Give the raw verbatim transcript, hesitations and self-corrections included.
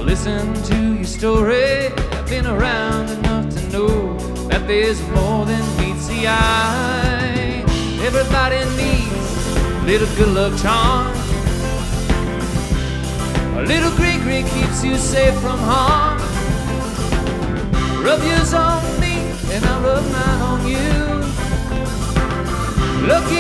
listen to your story. I've been around enough to know that there's more than meets the eye. Everybody needs a little good luck charm. A little gree-gree keeps you safe from harm. Rub yours on me and I'll rub mine on you. Lucky